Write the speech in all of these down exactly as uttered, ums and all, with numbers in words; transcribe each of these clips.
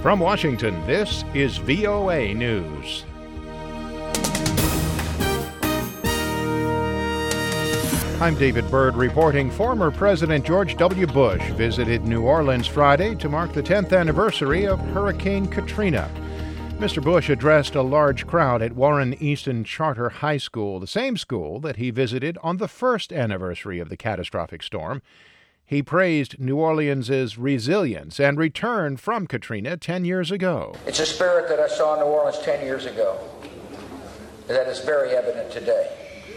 From Washington, this is V O A News. I'm David Byrd reporting. Former President George W. Bush visited New Orleans Friday to mark the tenth anniversary of Hurricane Katrina. Mister Bush addressed a large crowd at Warren Easton Charter High School, the same school that he visited on the first anniversary of the catastrophic storm. He praised New Orleans' resilience and return from Katrina ten years ago. It's a spirit that I saw in New Orleans ten years ago that is very evident today.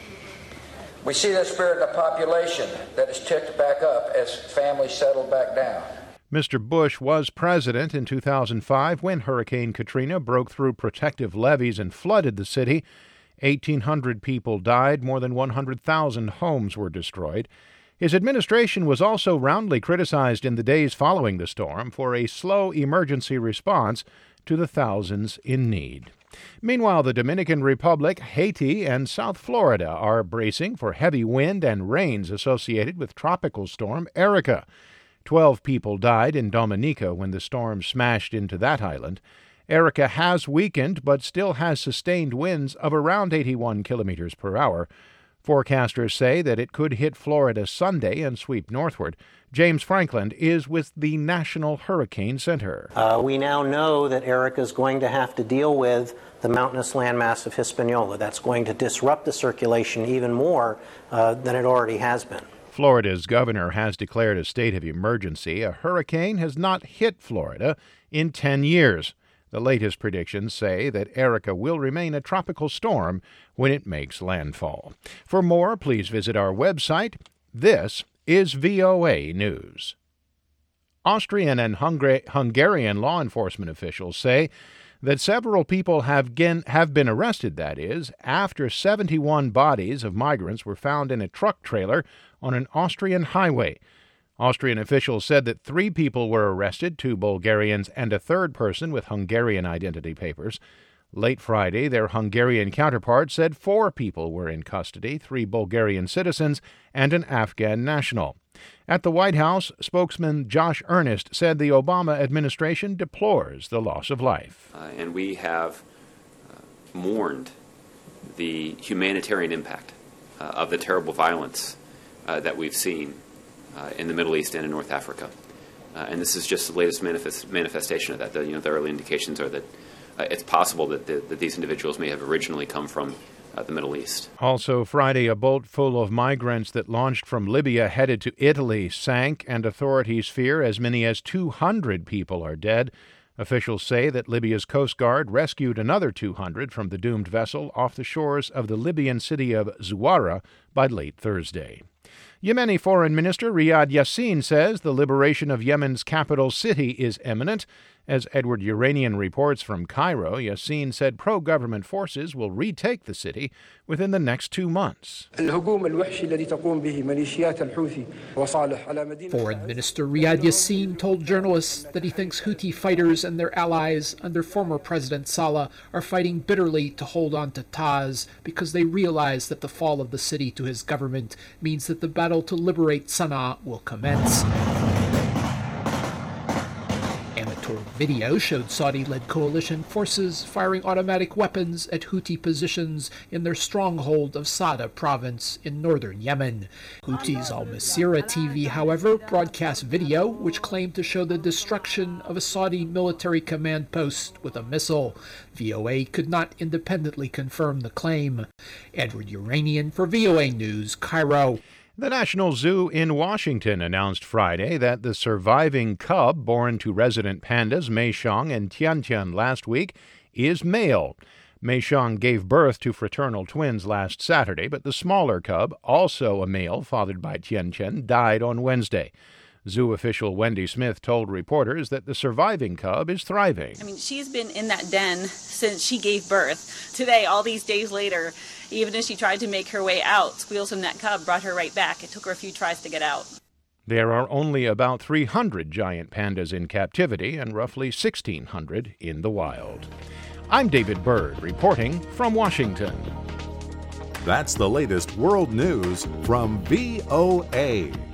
We see that spirit in the population that has ticked back up as families settle back down. Mister Bush was president in two thousand five when Hurricane Katrina broke through protective levees and flooded the city. eighteen hundred people died, more than one hundred thousand homes were destroyed. His administration was also roundly criticized in the days following the storm for a slow emergency response to the thousands in need. Meanwhile, the Dominican Republic, Haiti, and South Florida are bracing for heavy wind and rains associated with Tropical Storm Erika. Twelve people died in Dominica when the storm smashed into that island. Erika has weakened but still has sustained winds of around eighty-one kilometers per hour. Forecasters say that it could hit Florida Sunday and sweep northward. James Franklin is with the National Hurricane Center. Uh, we now know that Erika is going to have to deal with the mountainous landmass of Hispaniola. That's going to disrupt the circulation even more uh, than it already has been. Florida's governor has declared a state of emergency. A hurricane has not hit Florida in ten years. The latest predictions say that Erika will remain a tropical storm when it makes landfall. For more, please visit our website. This is V O A News. Austrian and Hungar- Hungarian law enforcement officials say that several people have, gen- have been arrested, that is, after seventy-one bodies of migrants were found in a truck trailer on an Austrian highway. Austrian officials said that three people were arrested, two Bulgarians and a third person with Hungarian identity papers. Late Friday, their Hungarian counterpart said four people were in custody, three Bulgarian citizens and an Afghan national. At the White House, spokesman Josh Earnest said the Obama administration deplores the loss of life. Uh, and we have uh, mourned the humanitarian impact uh, of the terrible violence uh, that we've seen Uh, in the Middle East and in North Africa. Uh, and this is just the latest manifest, manifestation of that. The, you know, the early indications are that uh, it's possible that, the, that these individuals may have originally come from uh, the Middle East. Also Friday, a boat full of migrants that launched from Libya headed to Italy sank, and authorities fear as many as two hundred people are dead. Officials say that Libya's Coast Guard rescued another two hundred from the doomed vessel off the shores of the Libyan city of Zuwara by late Thursday. Yemeni Foreign Minister Riyad Yassin says the liberation of Yemen's capital city is imminent. As Edward Uranian reports from Cairo, Yassin said pro-government forces will retake the city within the next two months. Foreign Minister Riyad Yassin told journalists that he thinks Houthi fighters and their allies under former President Saleh are fighting bitterly to hold on to Taz because they realize that the fall of the city to his government means that the battle to liberate Sana'a will commence. Amateur video showed Saudi-led coalition forces firing automatic weapons at Houthi positions in their stronghold of Sada province in northern Yemen. Houthis Al Masirah T V, however, broadcast video which claimed to show the destruction of a Saudi military command post with a missile. V O A could not independently confirm the claim. Edward Uranian for V O A News, Cairo. The National Zoo in Washington announced Friday that the surviving cub born to resident pandas Mei Xiang and Tian Tian last week is male. Mei Xiang gave birth to fraternal twins last Saturday, but the smaller cub, also a male fathered by Tian Tian, died on Wednesday. Zoo official Wendy Smith told reporters that the surviving cub is thriving. I mean, she's been in that den since she gave birth. Today, all these days later, even as she tried to make her way out, squeals from that cub brought her right back. It took her a few tries to get out. There are only about three hundred giant pandas in captivity and roughly sixteen hundred in the wild. I'm David Byrd, reporting from Washington. That's the latest world news from V O A.